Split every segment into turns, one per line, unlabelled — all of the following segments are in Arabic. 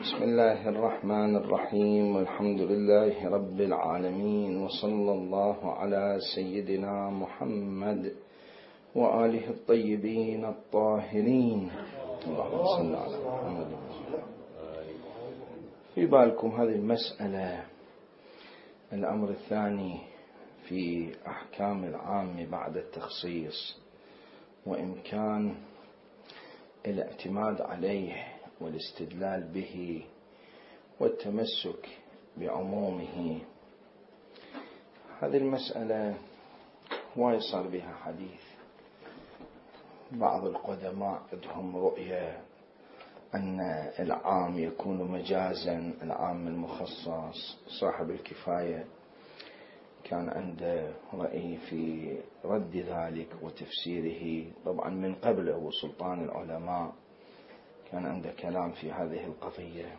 بسم الله الرحمن الرحيم، والحمد لله رب العالمين، وصلى الله على سيدنا محمد وآله الطيبين الطاهرين. اللهم صل على محمد. في بالكم هذه المسألة، الأمر الثاني في أحكام العام بعد التخصيص وإمكان الاعتماد عليه والاستدلال به والتمسك بعمومه. هذه المسألة وايد صار بها حديث. بعض القدماء عندهم رؤية أن العام يكون مجازا، العام المخصص. صاحب الكفاية كان عنده رأي في رد ذلك وتفسيره، طبعا من قبله وسلطان العلماء كان عنده كلام في هذه القضية،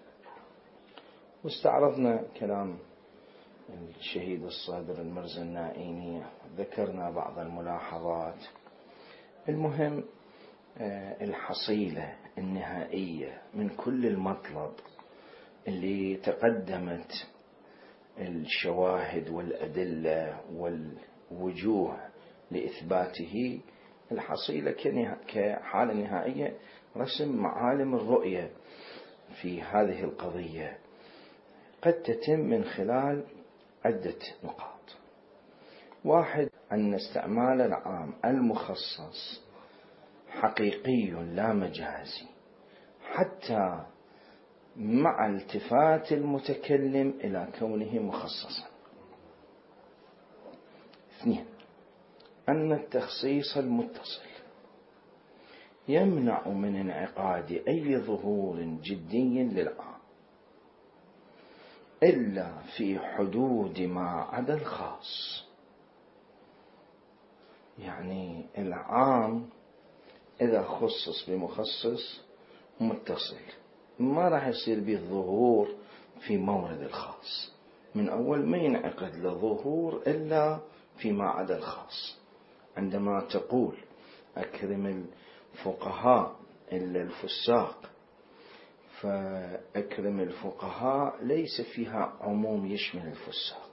واستعرضنا كلام الشهيد الصادر المرزا النائيني، ذكرنا بعض الملاحظات. المهم الحصيلة النهائية من كل المطلب اللي تقدمت الشواهد والأدلة والوجوه لإثباته، الحصيلة كحالة نهائية رسم معالم الرؤية في هذه القضية قد تتم من خلال عدة نقاط. واحد، أن استعمال العام المخصص حقيقي لا مجازي حتى مع التفات المتكلم إلى كونه مخصصا. اثنين، أن التخصيص المتصل يمنع من انعقاد أي ظهور جدي للعام إلا في حدود ما عدا الخاص. يعني العام إذا خصص بمخصص متصل ما راح يصير به ظهور في مورد الخاص، من أول ما ينعقد لظهور إلا فيما عدا الخاص. عندما تقول أكرم الفقهاء إلا الفساق، فأكرم الفقهاء ليس فيها عموم يشمل الفساق.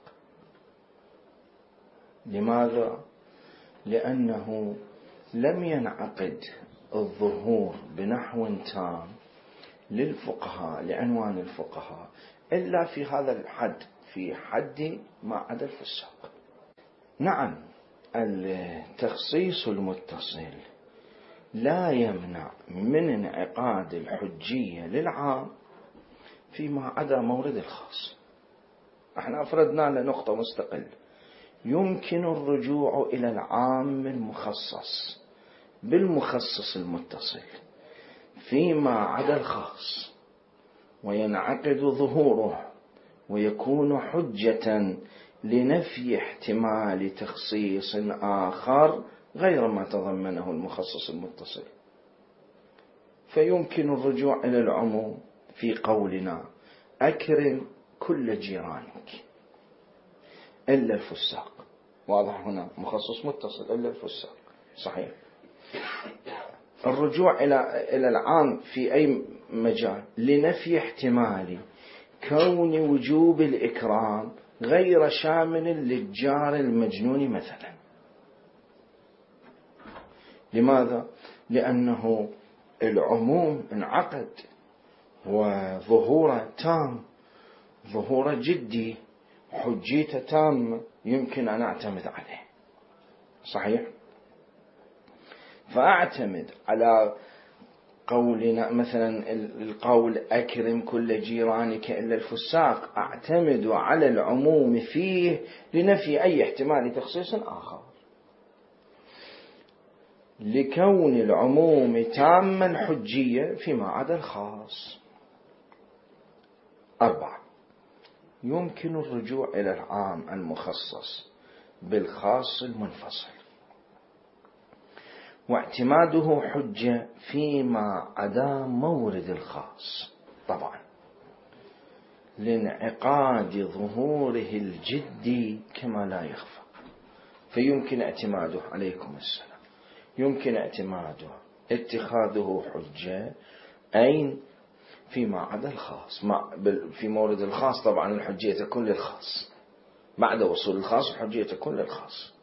لماذا؟ لأنه لم ينعقد الظهور بنحو تام للفقهاء لعنوان الفقهاء إلا في هذا الحد، في حد ما عدا الفساق. نعم، التخصيص المتصل لا يمنع من انعقاد الحجية للعام فيما عدا مورد الخاص. احنا افردنا لنقطة مستقلة، يمكن الرجوع إلى العام المخصص بالمخصص المتصل فيما عدا الخاص، وينعقد ظهوره ويكون حجة لنفي احتمال تخصيص آخر غير ما تضمنه المخصص المتصل. فيمكن الرجوع إلى العموم في قولنا أكرم كل جيرانك إلا الفساق. واضح هنا مخصص متصل إلا الفساق، صحيح. الرجوع إلى العام في أي مجال لنفي احتمال كون وجوب الإكرام غير شامل للجار المجنون مثلا. لماذا؟ لأنه العموم انعقد وظهوره تام، ظهوره جدي، حجيته تام، يمكن أن أعتمد عليه، صحيح. فأعتمد على قولنا مثلا القول أكرم كل جيرانك إلا الفساق، أعتمد على العموم فيه لنفي أي احتمال تخصيص آخر، لكون العموم تام الحجية فيما عدا الخاص. 4، يمكن الرجوع إلى العام المخصص بالخاص المنفصل واعتماده حجة فيما عدا مورد الخاص، طبعا لانعقاد ظهوره الجدي كما لا يخفى. فيمكن اعتماده، عليكم السلام، يمكن اعتماده اتخاذه حجة أين فيما عدا الخاص. في مورد الخاص طبعا الحجية تكون للخاص، بعد وصول الخاص الحجية تكون للخاص.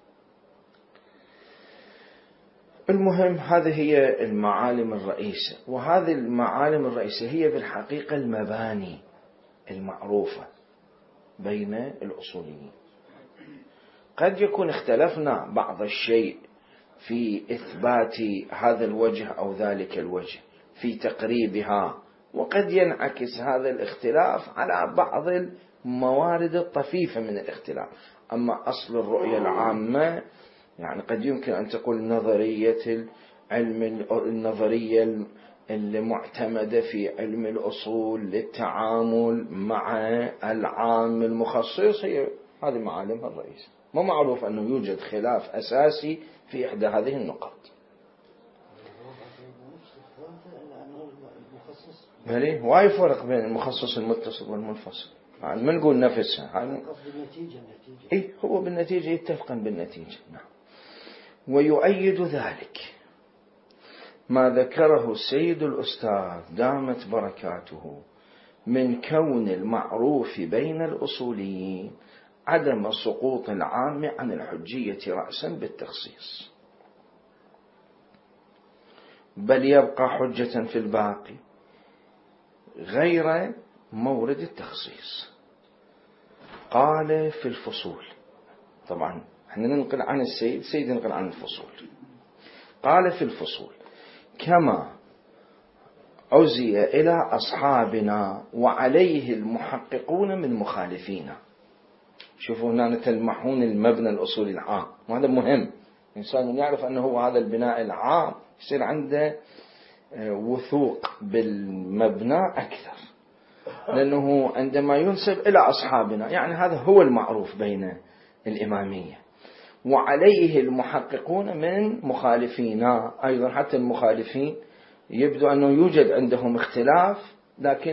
المهم هذه هي المعالم الرئيسة، وهذه المعالم الرئيسة هي بالحقيقة المباني المعروفة بين الأصوليين. قد يكون اختلفنا بعض الشيء في إثبات هذا الوجه أو ذلك الوجه، في تقريبها، وقد ينعكس هذا الاختلاف على بعض الموارد الطفيفة من الاختلاف. أما أصل الرؤية العامة يعني قد يمكن أن تقول نظرية العلم، النظرية المعتمدة في علم الأصول للتعامل مع العام المخصص، هي هذه معالمها الرئيسة. ما معروف أنه يوجد خلاف أساسي في إحدى هذه النقاط. بلي واي فرق بين المخصص المتصل والمنفصل، يعني ما نقول نفسها. إيه هو بالنتيجة يتفقن بالنتيجة. نعم. ويؤيد ذلك ما ذكره السيد الأستاذ دامت بركاته من كون المعروف بين الأصوليين عدم سقوط العام عن الحجية رأسا بالتخصيص، بل يبقى حجة في الباقي غير مورد التخصيص. قال في الفصول، طبعا احنا ننقل عن السيد ننقل عن الفصول. قال في الفصول: كما عزي إلى أصحابنا وعليه المحققون من مخالفينا. شوفوا هنا تلمحون المبنى الأصولي العام، وهذا مهم. الإنسان يعرف أنه هو هذا البناء العام يصير عنده وثوق بالمبنى أكثر، لأنه عندما ينسب إلى أصحابنا يعني هذا هو المعروف بين الإمامية. وعليه المحققون من مخالفينا، أيضا حتى المخالفين يبدو أنه يوجد عندهم اختلاف، لكن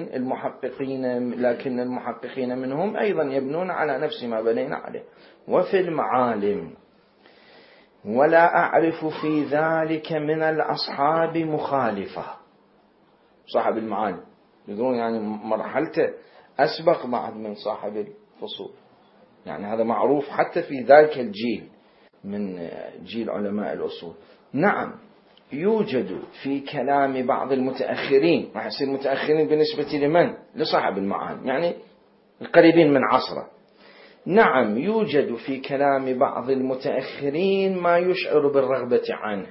المحققين منهم أيضا يبنون على نفس ما بنينا عليه. وفي المعالم: ولا أعرف في ذلك من الأصحاب مخالفة. صاحب المعالم يقولون يعني مرحلته أسبق بعد من صاحب الفصول، يعني هذا معروف حتى في ذلك الجيل من جيل علماء الأصول. نعم يوجد في كلام بعض المتأخرين، راح يصير متأخرين بالنسبة لمن؟ لصاحب المعالم، يعني القريبين من عصره. نعم يوجد في كلام بعض المتأخرين ما يشعر بالرغبة عنه.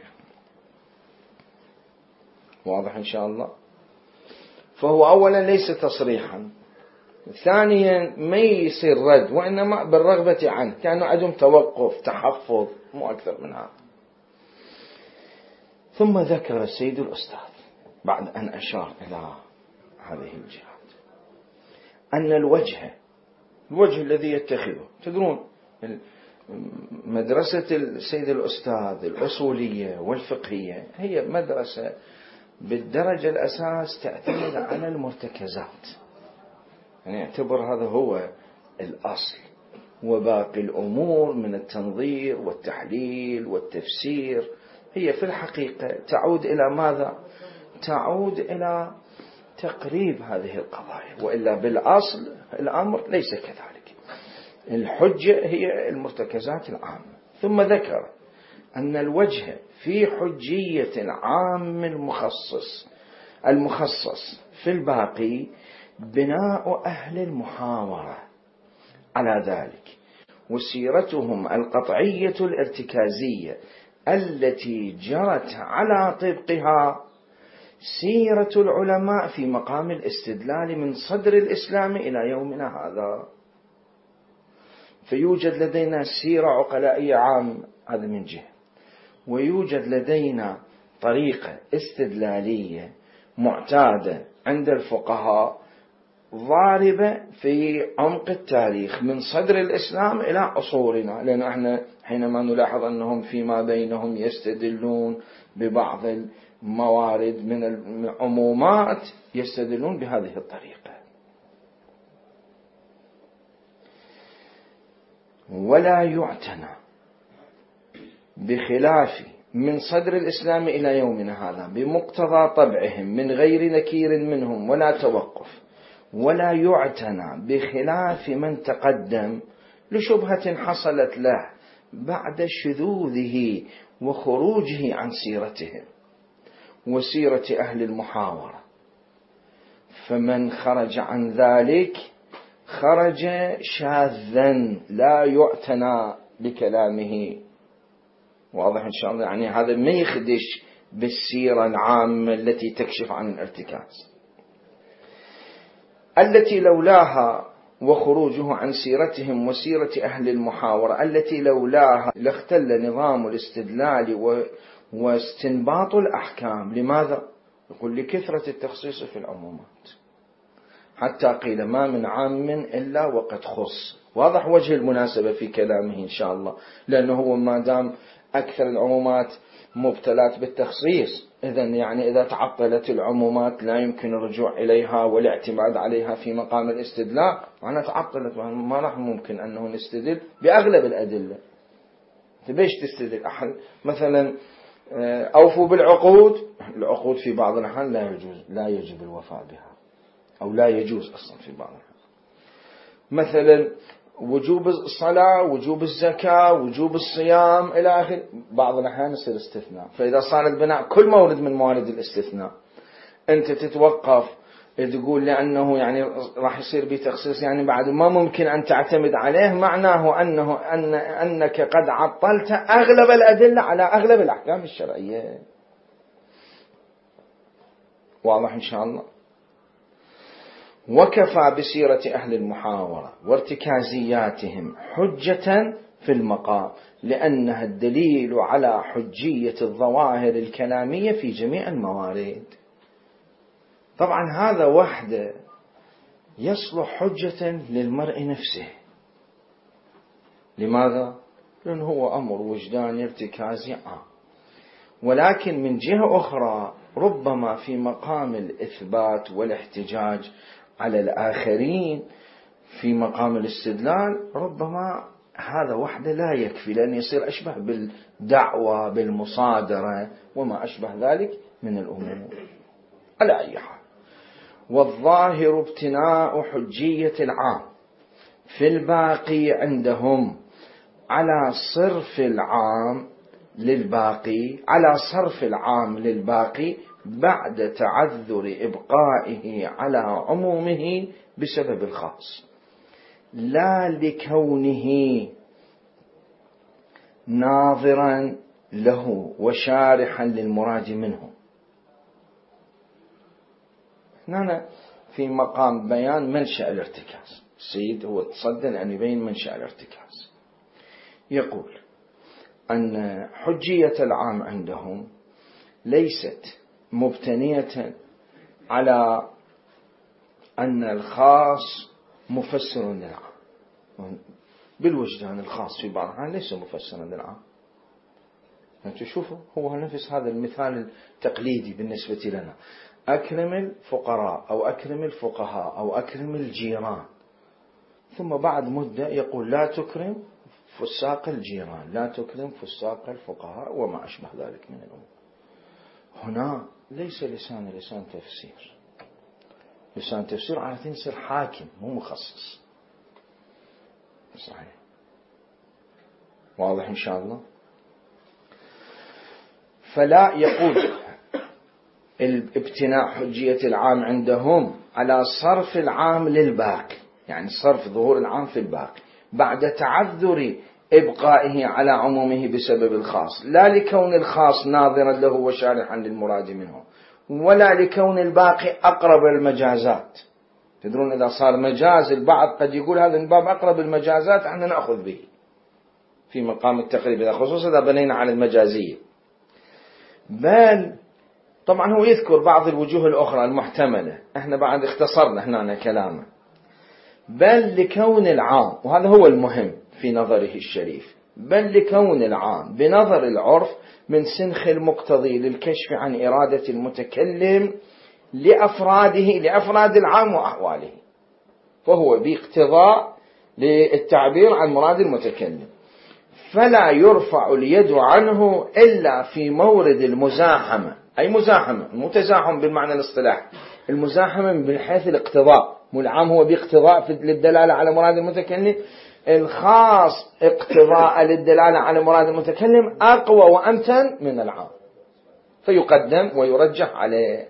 واضح إن شاء الله؟ فهو أولا ليس تصريحا، ثانيا ما يصير رد، وإنما بالرغبة عنه، كأنه عندهم توقف تحفظ، مو أكثر من هذا. ثم ذكر السيد الأستاذ بعد أن أشار إلى هذه الجهات أن الوجه الذي يتخذه، تدرون مدرسة السيد الأستاذ الأصولية والفقهية هي مدرسة بالدرجة الأساس تعتمد على المرتكزات، يعني يعتبر هذا هو الأصل، وباقي الأمور من التنظير والتحليل والتفسير هي في الحقيقة تعود إلى ماذا؟ تعود إلى تقريب هذه القضايا، وإلا بالأصل الأمر ليس كذلك. الحجة هي المرتكزات العامة. ثم ذكر أن الوجه في حجية العام المخصص في الباقي بناء أهل المحاورة على ذلك، وسيرتهم القطعية الارتكازية التي جرت على طبقها سيرة العلماء في مقام الاستدلال من صدر الإسلام إلى يومنا هذا. فيوجد لدينا سيرة عقلائية عامة، هذا من جهة، ويوجد لدينا طريقة استدلالية معتادة عند الفقهاء ضاربة في عمق التاريخ من صدر الإسلام إلى عصورنا، لأن احنا حينما نلاحظ أنهم فيما بينهم يستدلون ببعض الموارد من العمومات يستدلون بهذه الطريقة. ولا يعتنى بخلاف من صدر الإسلام إلى يومنا هذا بمقتضى طبعهم من غير نكير منهم ولا توقف، ولا يعتنى بخلاف من تقدم لشبهة حصلت له بعد شذوذه وخروجه عن سيرتهم وسيرة أهل المحاورة. فمن خرج عن ذلك خرج شاذا لا يعتنى بكلامه. واضح إن شاء الله؟ يعني هذا ما يخدش بالسيرة العامة التي تكشف عن الارتكاز، التي لولاها وخروجه عن سيرتهم وسيرة أهل المحاورة التي لولاها لاختل نظام الاستدلال واستنباط الأحكام. لماذا؟ يقول لكثرة التخصيص في العمومات، حتى قيل ما من عام إلا وقد خص. واضح وجه المناسبة في كلامه إن شاء الله، لأنه هو ما دام أكثر العمومات مبتلات بالتخصيص، إذن يعني إذا تعطلت العمومات لا يمكن الرجوع إليها والاعتماد عليها في مقام الاستدلال. وأنا تعطلت ما راح ممكن أنه نستدل بأغلب الأدلة. بيش تستدل أحد مثلا أوفوا بالعقود، العقود في بعض الأحيان لا يجب الوفاء بها، أو لا يجوز أصلا في بعض الأحيان. مثلا وجوب الصلاة، وجوب الزكاة، وجوب الصيام إلى آخر، بعض الأحيان يصير استثناء. فإذا صار البناء كل مورد من موارد الاستثناء أنت تتوقف تقول لأنه يعني راح يصير بتخصيص، يعني بعد ما ممكن أن تعتمد عليه، معناه أنك قد عطلت أغلب الأدلة على أغلب الأحكام الشرعية. واضح إن شاء الله؟ وكفى بسيرة أهل المحاورة وارتكازياتهم حجة في المقام، لأنها الدليل على حجية الظواهر الكلامية في جميع الموارد. طبعا هذا وحده يصلح حجة للمرء نفسه. لماذا؟ لأنه هو أمر وجداني ارتكازي عام. ولكن من جهة أخرى ربما في مقام الإثبات والاحتجاج على الآخرين في مقام الاستدلال ربما هذا وحده لا يكفي، لأن يصير أشبه بالدعوة بالمصادرة وما أشبه ذلك من الأمور. على أي حال، والظاهر ابتناء حجية العام في الباقي عندهم على صرف العام للباقي بعد تعذر إبقائه على عمومه بسبب الخاص، لا لكونه ناظرا له وشارحا للمراد منه. هنا في مقام بيان منشأ الارتكاز، السيد هو تصدى أن يبين منشأ الارتكاز. يقول أن حجية العام عندهم ليست مبتنية على أن الخاص مفسر للعام. بالوجدان الخاص في بعض الأحيان ليس مفسرا للعام. تشوفوا هو نفس هذا المثال التقليدي بالنسبة لنا، أكرم الفقراء أو أكرم الفقهاء أو أكرم الجيران، ثم بعد مدة يقول لا تكرم فساق الجيران، لا تكرم فساق الفقهاء وما أشبه ذلك من الأمور. هنا ليس لسان تفسير. لسان تفسير على يصير حاكم مو مخصص. صحيح. واضح إن شاء الله؟ فلا يقول الابتناء حجية العام عندهم على صرف العام للباقي، يعني صرف ظهور العام في الباقي بعد تعذر إبقائه على عمومه بسبب الخاص، لا لكون الخاص ناظرا له وشارحا للمراد منه، ولا لكون الباقي أقرب المجازات. تدرون إذا صار مجاز البعض قد يقول هذا من باب أقرب المجازات احنا نأخذ به في مقام التقريب، خصوصا إذا بنينا على المجازية. بل طبعا هو يذكر بعض الوجوه الأخرى المحتملة، احنا بعد اختصرنا هنا كلامه. بل لكون العام، وهذا هو المهم في نظره الشريف، بل لكون العام بنظر العرف من سنخ المقتضي للكشف عن إرادة المتكلم لأفراد العام وأحواله، فهو باقتضاء للتعبير عن مراد المتكلم. فلا يرفع اليد عنه إلا في مورد المزاحمة. أي مزاحمة، مو تزاحم بالمعنى الاصطلاحي، المزاحمة من حيث الاقتضاء، مو العام هو باقتضاء للدلالة على مراد المتكلم، الخاص اقتضاء للدلالة على مراد المتكلم أقوى وأمتن من العام، فيقدم ويرجح عليه.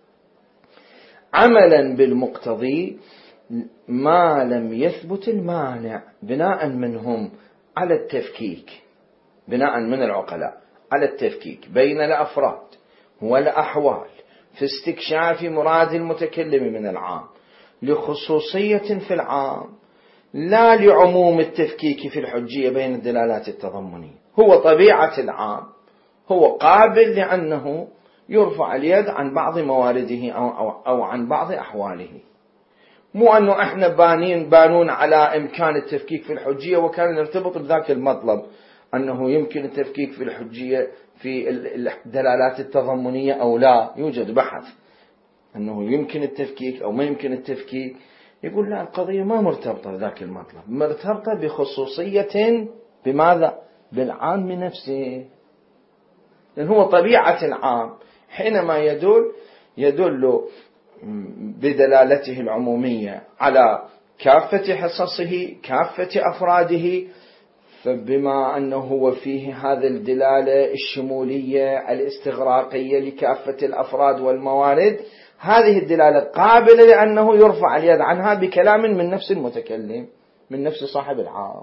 عملا بالمقتضي ما لم يثبت المانع، بناء منهم على التفكيك، بناء من العقلاء على التفكيك بين الأفراد والأحوال في استكشاف مراد المتكلم من العام لخصوصية في العام، لا لعموم التفكيك في الحجية بين الدلالات التضمنية. هو طبيعة العام هو قابل لأنه يرفع اليد عن بعض موارده أو عن بعض أحواله، مو أنه إحنا بانون على إمكان التفكيك في الحجية وكان نرتبط بذاك المطلب أنه يمكن التفكيك في الحجية في الدلالات التضمنية أو لا. يوجد بحث أنه يمكن التفكيك أو ما يمكن التفكيك، يقول لا، القضية ما مرتبطة بذاك المطلب، مرتبطة بخصوصية بماذا؟ بالعام نفسه، لأن هو طبيعة العام حينما يدل بدلالته العمومية على كافة حصصه كافة أفراده، فبما أنه هو فيه هذه الدلالة الشمولية الاستغراقية لكافة الأفراد والموارد، هذه الدلالة قابلة لأنه يرفع اليد عنها بكلام من نفس المتكلم، من نفس صاحب العام.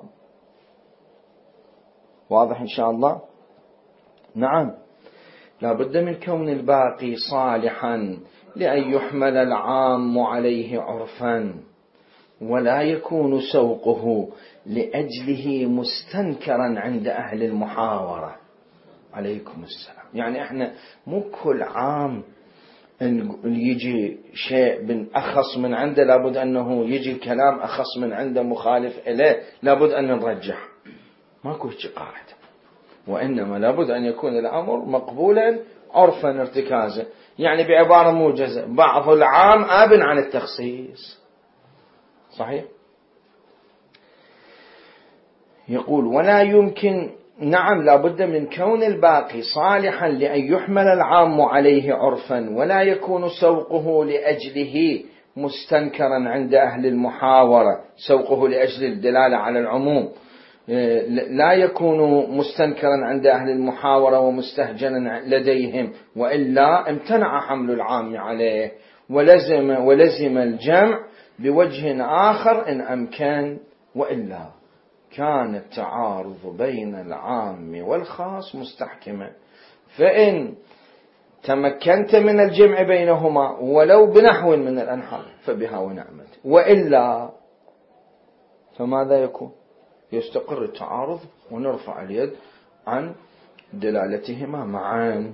واضح إن شاء الله؟ نعم. لا بد من كون الباقي صالحا لأن يحمل العام عليه عرفا، ولا يكون سوقه لأجله مستنكرا عند أهل المحاورة. عليكم السلام. يعني احنا مو كل عام يجي شيء أخص من عنده لابد أنه يجي الكلام أخص من عنده مخالف إليه لابد أن نرجح، ماكو هيك قاعدة، وإنما لابد أن يكون الأمر مقبولا عرفا ارتكازا. يعني بعبارة موجزة، بعض العام آب عن التخصيص. صحيح؟ يقول ولا يمكن، نعم لابد من كون الباقي صالحا لأن يحمل العام عليه عرفا، ولا يكون سوقه لأجله مستنكرا عند أهل المحاورة، سوقه لأجل الدلالة على العموم لا يكون مستنكرا عند أهل المحاورة ومستهجنا لديهم، وإلا امتنع حمل العام عليه ولزم الجمع بوجه آخر إن أمكن، وإلا كان التعارض بين العام والخاص مستحكما. فإن تمكنت من الجمع بينهما ولو بنحو من الأنحاء فبها ونعمت، وإلا فماذا يكون؟ يستقر التعارض ونرفع اليد عن دلالتهما معا.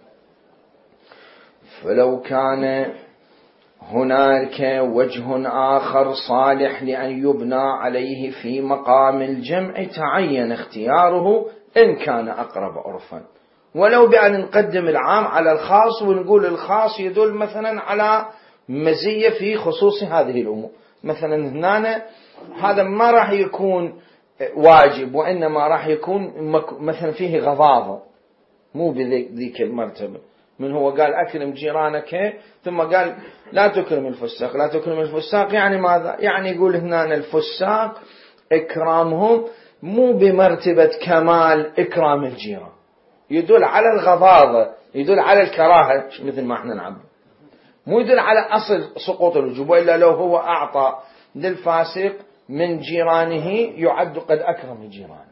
فلو كان هناك وجه آخر صالح لأن يبنى عليه في مقام الجمع تعين اختياره إن كان أقرب عرفا، ولو بأن نقدم العام على الخاص ونقول الخاص يدل مثلا على مزية في خصوص هذه الأمور. مثلا هنا هذا ما راح يكون واجب، وإنما راح يكون مثلا فيه غضاضة، مو بذيك المرتبة. من هو قال أكرم جيرانك ثم قال لا تكرم الفساق. لا تكرم الفساق يعني ماذا؟ يعني يقول هنا الفساق إكرامهم مو بمرتبة كمال إكرام الجيران، يدل على الغضاضة، يدل على الكراهة مثل ما احنا نعبر، مو يدل على أصل سقوط الوجوب. إلا لو هو أعطى للفاسق من جيرانه يعد قد أكرم جيرانه.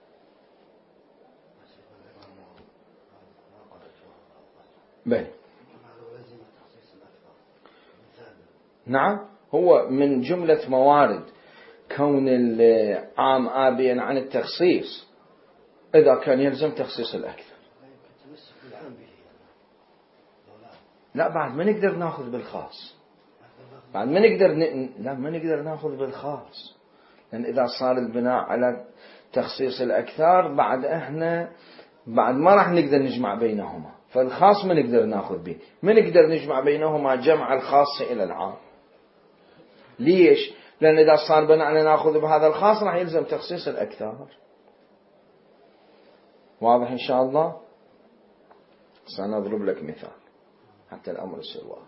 بل نعم، هو من جملة موارد كون العام آبيا عن التخصيص إذا كان يلزم تخصيص الأكثر. لا بعد ما نقدر ناخذ بالخاص، بعد ما نقدر لا ما نقدر ناخذ بالخاص، لأن إذا صار البناء على تخصيص الأكثر بعد إحنا بعد ما راح نقدر نجمع بينهما، فالخاص ما نقدر ناخذ به، ما نقدر نجمع بينهما جمع الخاص إلى العام. ليش؟ لأن إذا صار بناء ناخذ بهذا الخاص راح يلزم تخصيص الأكثر. واضح إن شاء الله؟ سنضرب لك مثال حتى الأمر يصير واضح.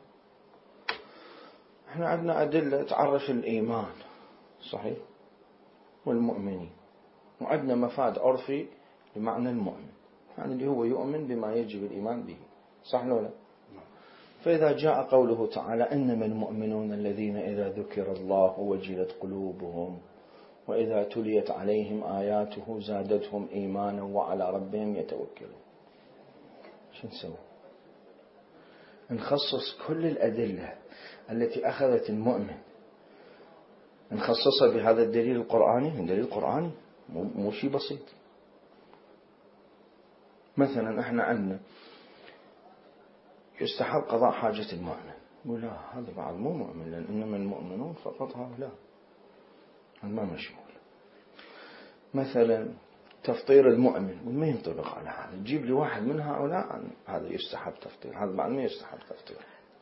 احنا عندنا أدلة تعرف الإيمان صحيح والمؤمنين، وعندنا مفاد عرفي بمعنى المؤمن، يعني اللي هو يؤمن بما يجب الإيمان به، صح ولا لا؟ فإذا جاء قوله تعالى إنما المؤمنون الذين إذا ذكر الله وجلت قلوبهم وإذا تليت عليهم آياته زادتهم إيمانا وعلى ربهم يتوكلون، شو نسوي؟ نخصص كل الأدلة التي أخذت المؤمن نخصصها بهذا الدليل القرآني، من دليل قرآني مو شيء بسيط. مثلا احنا عندنا يستحب قضاء حاجة المؤمن، نقول لا هذا بعد مو مؤمن، لأن إنما المؤمنون فقط هؤلاء، ما مشمول. مثلا تفطير المؤمن ما ينطبق على هذا، تجيب لي واحد من هؤلاء هذا يستحب تفطير، هذا بعد ما يستحب تفطير.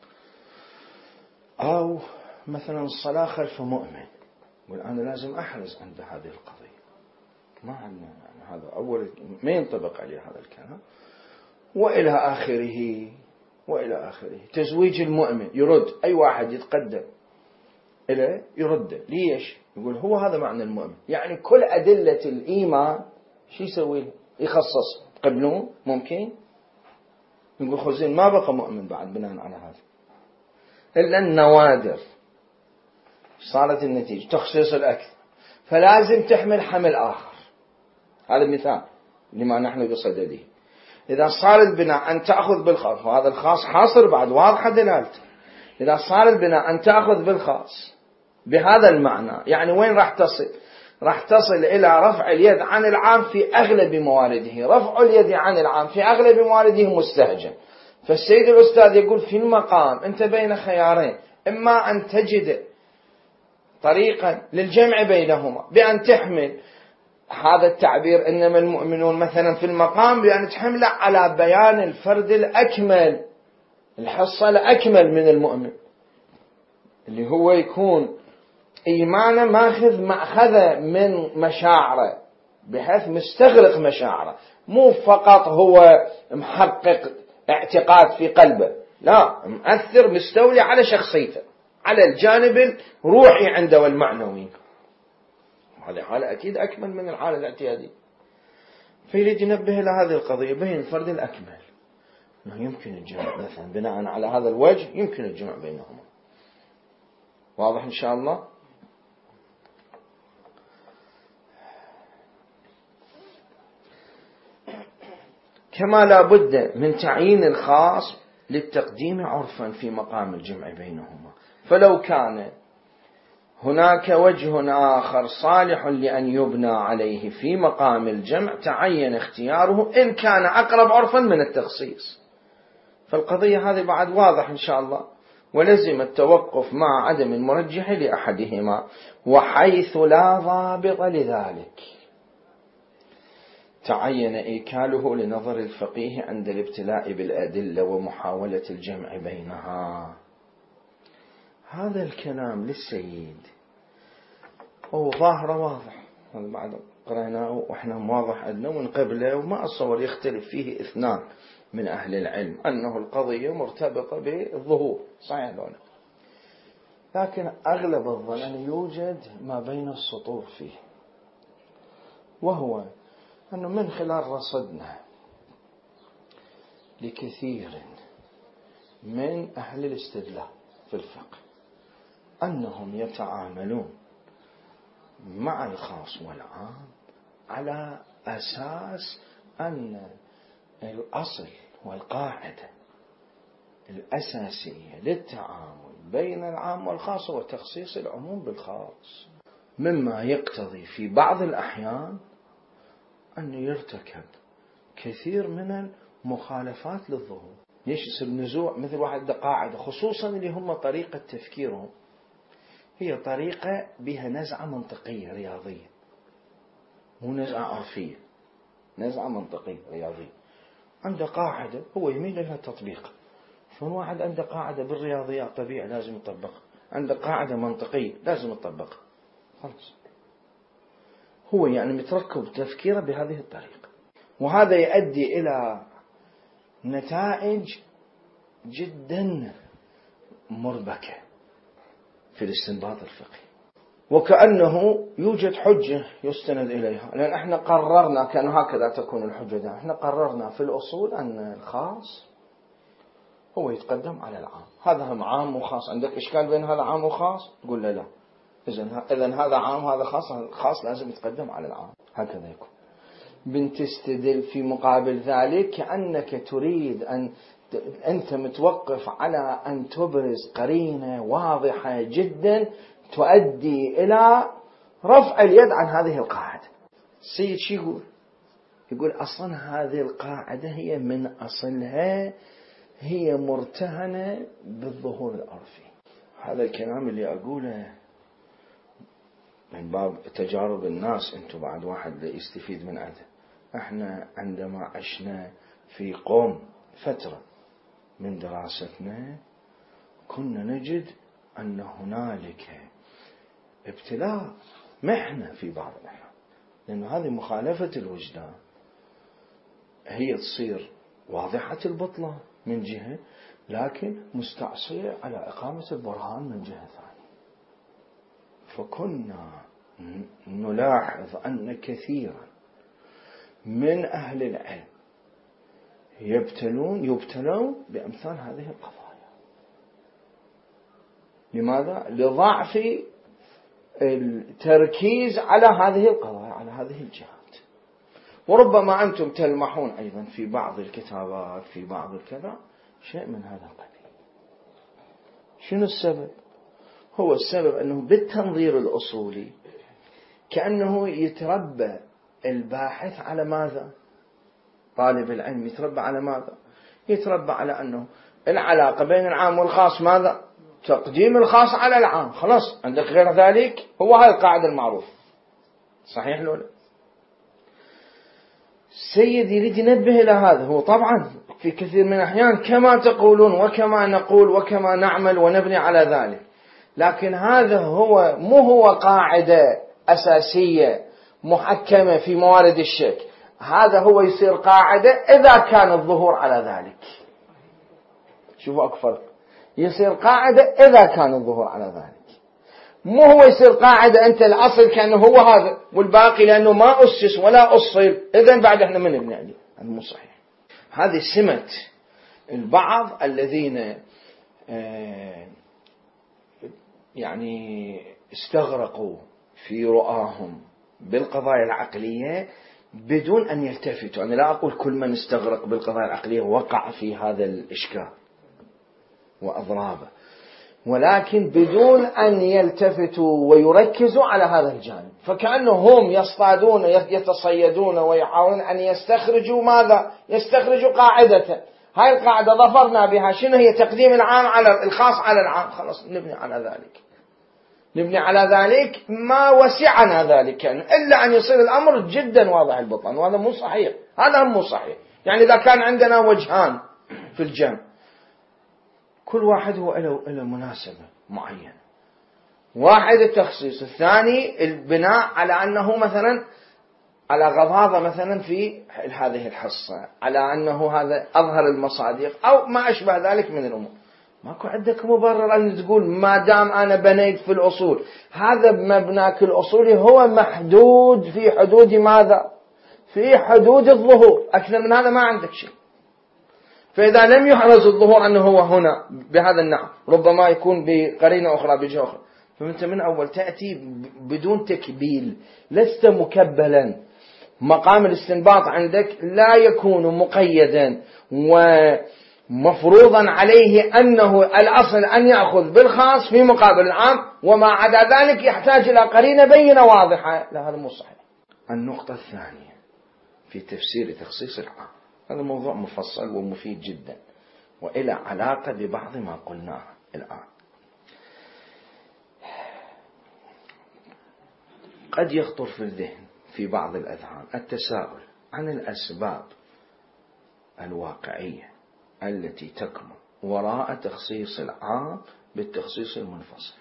أو مثلا الصلاة خلف مؤمن، والآن لازم أحرز عند هذه القضية، ما عندنا يعني هذا أول ما ينطبق عليه هذا الكلام. وإلى آخره وإلى آخره. تزويج المؤمن يرد أي واحد يتقدم إليه يرد، ليش؟ يقول هو هذا معنى المؤمن، يعني كل أدلة الإيمان شو يسوي؟ يخصص. قبلون ممكن يقول خزين ما بقى مؤمن بعد بناء على هذا، إلا النوادر صارت النتيجة تخصيص الأكل، فلازم تحمل حمل آخر. هذا مثال لما نحن بصدده. إذا صار البناء أن تأخذ بالخاص، وهذا الخاص حاصر بعد واضحة دلالته، إذا صار البناء أن تأخذ بالخاص بهذا المعنى، يعني وين راح تصل؟ راح تصل إلى رفع اليد عن العام في أغلب موارده. رفع اليد عن العام في أغلب موارده مستهجن. فالسيد الأستاذ يقول في المقام أنت بين خيارين، إما أن تجد طريقا للجمع بينهما بأن تحمل هذا التعبير إنما المؤمنون مثلا في المقام بأن تحمله على بيان الفرد الأكمل، الحصة الأكمل من المؤمن، اللي هو يكون إيمانه ماخذ مأخذه من مشاعره، بحيث مستغرق مشاعره، مو فقط هو محقق اعتقاد في قلبه، لا، مؤثر مستولي على شخصيته، على الجانب الروحي عنده والمعنوي. هذه حالة أكيد أكمل من الحالة الاعتيادية. فيريد ينبه إلى هذه القضية بين الفرد الأكمل، أنه يمكن الجمع مثلا بناء على هذا الوجه، يمكن الجمع بينهما. واضح إن شاء الله؟ كما لا بد من تعيين الخاص للتقديم عرفا في مقام الجمع بينهما، فلو كان هناك وجه آخر صالح لأن يبنى عليه في مقام الجمع تعين اختياره إن كان أقرب عرفا من التخصيص. فالقضية هذه بعد واضح إن شاء الله. ولزم التوقف مع عدم المرجح لأحدهما، وحيث لا ضابط لذلك تعين إيكاله لنظر الفقيه عند الابتلاء بالأدلة ومحاولة الجمع بينها. هذا الكلام للسيد هو ظاهر واضح، هذا بعد قرأناه وإحنا واضح عندنا ونقبله، وما أصور يختلف فيه اثنان من أهل العلم أنه القضية مرتبطة بالظهور، صحيح ولا؟ لكن أغلب الظن أن يوجد ما بين السطور فيه، وهو أنه من خلال رصدنا لكثير من أهل الاستدلال في الفقه أنهم يتعاملون مع الخاص والعام على أساس أن الأصل والقاعدة الأساسية للتعامل بين العام والخاص هو تخصيص العموم بالخاص، مما يقتضي في بعض الأحيان أن يرتكب كثير من المخالفات للظهور. ليش يصير نزوع؟ مثل واحد قاعدة، خصوصا اللي هم طريقة تفكيرهم هي طريقة بها نزعة منطقية رياضية، مو نزعة عرفية، نزعة منطقية رياضية. عنده قاعدة هو يميل لها تطبيق. شلون واحد عنده قاعدة بالرياضيات طبيعي لازم يطبقها، عنده قاعدة منطقية لازم يطبقها، خلاص. هو يعني متركب تفكيره بهذه الطريقة. وهذا يؤدي إلى نتائج جدا مربكة في الاستنباط الفقهي، وكأنه يوجد حجة يستند إليها، لأن احنا قررنا، كان هكذا تكون الحجة ده، احنا قررنا في الأصول أن الخاص هو يتقدم على العام. هذا هم عام وخاص، عندك إشكال بين هذا عام وخاص؟ قول له لا، إذن هذا عام هذا خاص، الخاص لازم يتقدم على العام، هكذا يكون. بنتستدل في مقابل ذلك كأنك تريد أنت متوقف على أن تبرز قرينة واضحة جدا تؤدي إلى رفع اليد عن هذه القاعدة. السيد شو يقول؟ يقول أصلا هذه القاعدة هي من أصلها هي مرتهنة بالظهور العرفي. هذا الكلام اللي أقوله من باب تجارب الناس، أنتم بعد واحد يستفيد من هذا. احنا عندما عشنا في قوم فترة من دراستنا كنا نجد أن هنالك ابتلاء محنة في بعض الأحيان، لأن هذه مخالفة الوجدان هي تصير واضحة البطلة من جهة، لكن مستعصية على إقامة البرهان من جهة ثانية. فكنا نلاحظ أن كثيرا من أهل العلم يبتلون بأمثال هذه القضايا. لماذا؟ لضعف التركيز على هذه القضايا، على هذه الجهات. وربما أنتم تلمحون أيضا في بعض الكتابات، في بعض الكذا، شيء من هذا القبيل. شنو السبب؟ هو السبب أنه بالتنظير الأصولي كأنه يتربى الباحث على ماذا؟ طالب العلم يتربى على ماذا؟ يتربى على أنه العلاقة بين العام والخاص ماذا؟ تقديم الخاص على العام. خلاص، عندك غير ذلك، هو هذه القاعدة المعروفة. صحيح لولا؟ السيد يريد ينبه إلى هذا. هو طبعا في كثير من الأحيان كما تقولون وكما نقول وكما نعمل ونبني على ذلك، لكن هذا هو مو هو قاعدة أساسية محكمة في موارد الشك. هذا هو يصير قاعدة إذا كان الظهور على ذلك. شوفوا أكفر، يصير قاعدة إذا كان الظهور على ذلك، مو هو يصير قاعدة أنت الأصل كأنه هو هذا والباقي لأنه ما أسس ولا أصل، إذن بعد إحنا من نبني عليه. هذا مو صحيح. هذه سمة البعض الذين يعني استغرقوا في رؤاهم بالقضايا العقلية بدون أن يلتفتوا. أنا لا أقول كل من استغرق بالقضايا العقلية وقع في هذا الإشكال وأضرابه، ولكن بدون أن يلتفتوا ويركزوا على هذا الجانب. فكأنهم يصطادون يتصيدون ويحاولون أن يستخرجوا ماذا؟ يستخرجوا قاعدة. هاي القاعدة ظفرنا بها، شنو هي؟ تقديم العام على الخاص على العام. خلاص نبني على ذلك، نبني على ذلك ما وسعنا ذلك إلا أن يصير الأمر جدا واضح البطلان، وهذا مو صحيح. هذا مو صحيح. يعني إذا كان عندنا وجهان في الجمع، كل واحد هو له مناسبة معينة. واحد التخصيص، الثاني البناء على أنه مثلا على غضاضة مثلا في هذه الحصة، على أنه هذا أظهر المصادق أو ما أشبه ذلك من الأمور. ماكو عندك مبرر أن تقول ما دام أنا بنيت في الأصول، هذا مبناك الأصولي هو محدود في حدود ماذا؟ في حدود الظهور. أكثر من هذا ما عندك شيء. فإذا لم يحرز الظهور أنه هو هنا بهذا النحو، ربما يكون بقرينة أخرى بجهة أخرى، فأنت من أول تأتي بدون تكبيل، لست مكبلا. مقام الاستنباط عندك لا يكون مقيدا ومفروضا عليه أنه الأصل أن يأخذ بالخاص في مقابل العام، وما عدا ذلك يحتاج إلى قرينة بينة واضحة. لا، هذا مو صحيح. النقطة الثانية في تفسير تخصيص العام، هذا موضوع مفصل ومفيد جدا وإلى علاقة ببعض ما قلناه الآن. قد يخطر في الذهن في بعض الأذهان التساؤل عن الأسباب الواقعية التي تكمن وراء تخصيص العام بالتخصيص المنفصل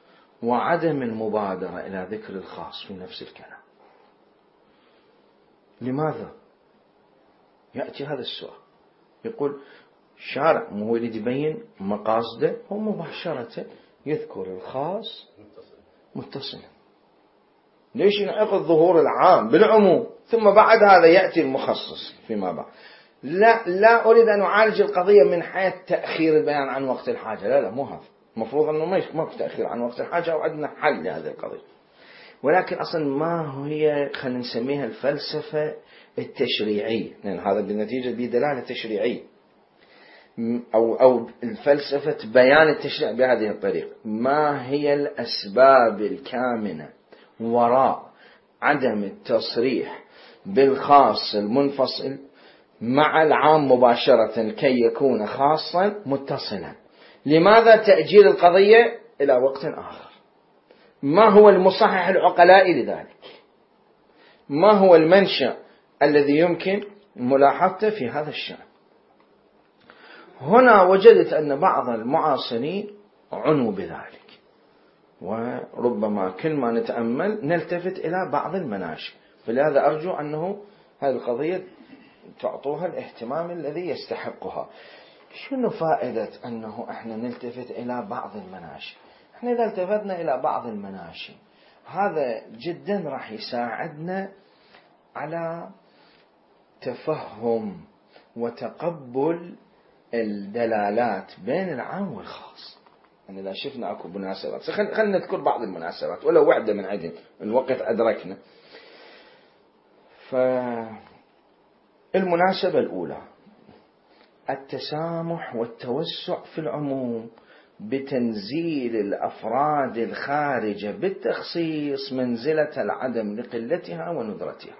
وعدم المبادرة إلى ذكر الخاص في نفس الكلام. لماذا؟ يأتي هذا السؤال، يقول الشارع مو يريد يبين مقاصده، هو مباشرة يذكر الخاص متصلا. ليش ينعقد ظهور العام بالعموم ثم بعد هذا يأتي المخصص فيما بعد؟ لا أريد أن أعالج القضية من حيث تأخير البيان عن وقت الحاجة، لا مو هذا، المفروض أنه ما في تأخير عن وقت الحاجة أو عندنا حل لهذه القضية. ولكن أصلا ما هي خلينا نسميها الفلسفة التشريعية، لأن هذا بالنتيجة بدلالة تشريعية أو الفلسفة بيان التشريع بهذه الطريقة. ما هي الأسباب الكامنة وراء عدم التصريح بالخاص المنفصل مع العام مباشرة كي يكون خاصا متصلا؟ لماذا تأجيل القضية إلى وقت آخر؟ ما هو المصحح العقلائي لذلك؟ ما هو المنشأ الذي يمكن ملاحظته في هذا الشأن؟ هنا وجدت أن بعض المعاصرين عنوا بذلك، وربما كل ما نتأمل نلتفت إلى بعض المناشئ، فلهذا أرجو أنه هذه القضية تعطوها الاهتمام الذي يستحقها. شنو فائدة أنه احنا نلتفت إلى بعض المناشئ؟ احنا إذا التفتنا إلى بعض المناشئ هذا جدا راح يساعدنا على تفهم وتقبل الدلالات بين العام والخاص. يعني إذا شفنا أكو مناسبات، خلينا نذكر بعض المناسبات ولو واحدة من عدن، الوقت أدركنا. فالمناسبة الأولى التسامح والتوسع في العموم بتنزيل الأفراد الخارجة بالتخصيص منزلة العدم لقلتها وندرتها.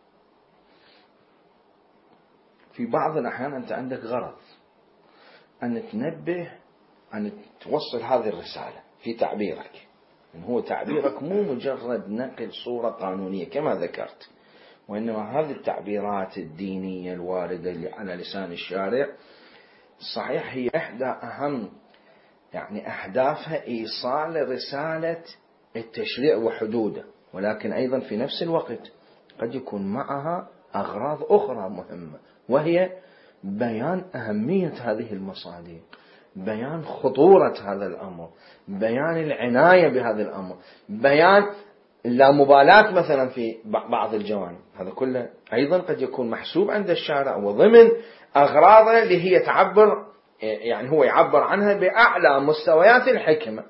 في بعض الأحيان أنت عندك غرض أن تنبه، أن توصل هذه الرسالة في تعبيرك، إن هو تعبيرك مو مجرد نقل صورة قانونية كما ذكرت، وإنما هذه التعبيرات الدينية الواردة على لسان الشارع صحيح هي إحدى أهم يعني أهدافها إيصال رسالة التشريع وحدوده، ولكن أيضا في نفس الوقت قد يكون معها أغراض أخرى مهمة، وهي بيان أهمية هذه المصادر، بيان خطورة هذا الأمر، بيان العناية بهذا الأمر، بيان لا مبالاة مثلا في بعض الجوانب. هذا كله أيضا قد يكون محسوب عند الشارع وضمن أغراضه اللي هي تعبر، يعني هو يعبر عنها بأعلى مستويات الحكمة.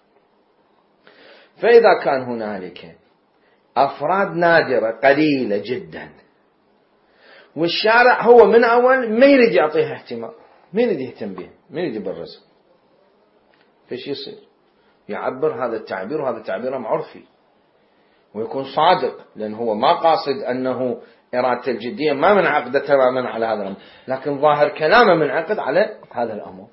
فإذا كان هنالك أفراد نادرة قليلة جدا والشارع هو من أول ما يريد يعطيها اهتمام، ما يريد يهتم بها، ما يريد يبرزها، فيش يصير؟ يعبر هذا التعبير، وهذا التعبير معرفي ويكون صادق، لأن هو ما قاصد أنه إرادة الجدية ما منعقد تماما على هذا الأمر، لكن ظاهر كلامه منعقد على هذا الأمر،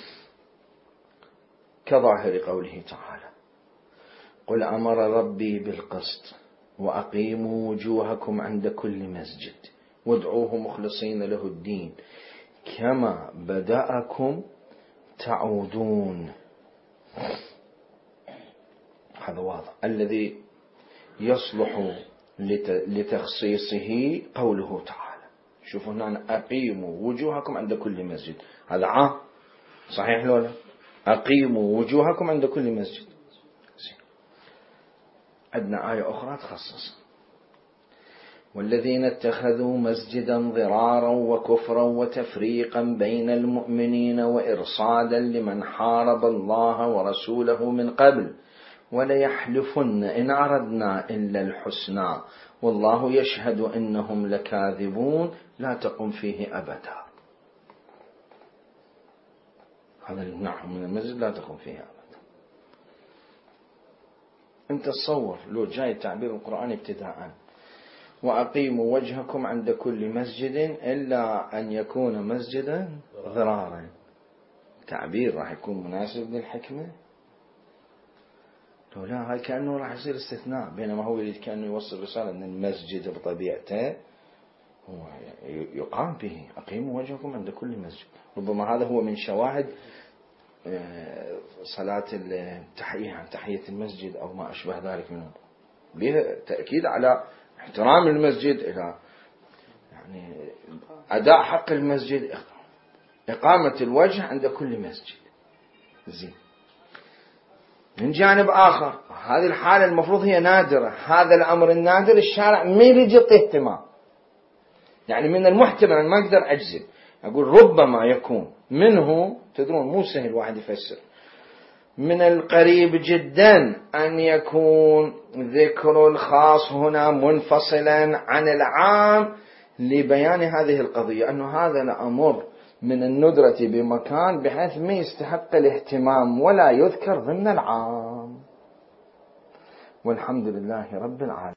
كظاهر قوله تعالى: قل أمر ربي بالقسط وأقيموا وجوهكم عند كل مسجد وادعوه مخلصين له الدين كما بدأكم تعودون. هذا واضح. الذي يصلح لتخصيصه قوله تعالى، شوفوا هنا: أقيموا وجوهكم عند كل مسجد، هذا عام صحيح لولا؟ أقيموا وجوهكم عند كل مسجد. عندنا آية أخرى تخصص: والذين اتخذوا مسجدا ضرارا وكفرا وتفريقا بين المؤمنين وإرصادا لمن حارب الله ورسوله من قبل وليحلفن إن أردنا إلا الحسنى والله يشهد إنهم لكاذبون لا تقم فيه أبدا. هذا يمنعهم من المسجد، لا تقم فيه أبدا. أنت تصور لو جاي تعبير القرآن ابتداءً: وأقيموا وجهكم عند كل مسجد إلا أن يكون مسجدا ضرارا، تعبير راح يكون مناسب للحكمة؟ لو لا، هاي كأنه راح يصير استثناء، بينما هو يريد كأنه يوصل رسالة أن المسجد بطبيعته هو يقام به. أقيموا وجهكم عند كل مسجد، ربما هذا هو من شواهد صلاة التحية، تحية المسجد أو ما أشبه ذلك منه، بها تأكيد على احترام المسجد إلى يعني أداء حق المسجد إقامة الوجه عند كل مسجد. زين. من جانب آخر هذه الحالة المفروض هي نادرة، هذا الأمر النادر الشارع ما يريد يعطيه اهتمام. يعني من المحتمل ما أقدر أجزم، أقول ربما يكون منه، تدرون مو سهل واحد يفسر، من القريب جدا أن يكون ذكر الخاص هنا منفصلا عن العام لبيان هذه القضية، أنه هذا الأمر من الندرة بمكان بحيث ما يستحق الاهتمام ولا يذكر ضمن العام. والحمد لله رب العالمين.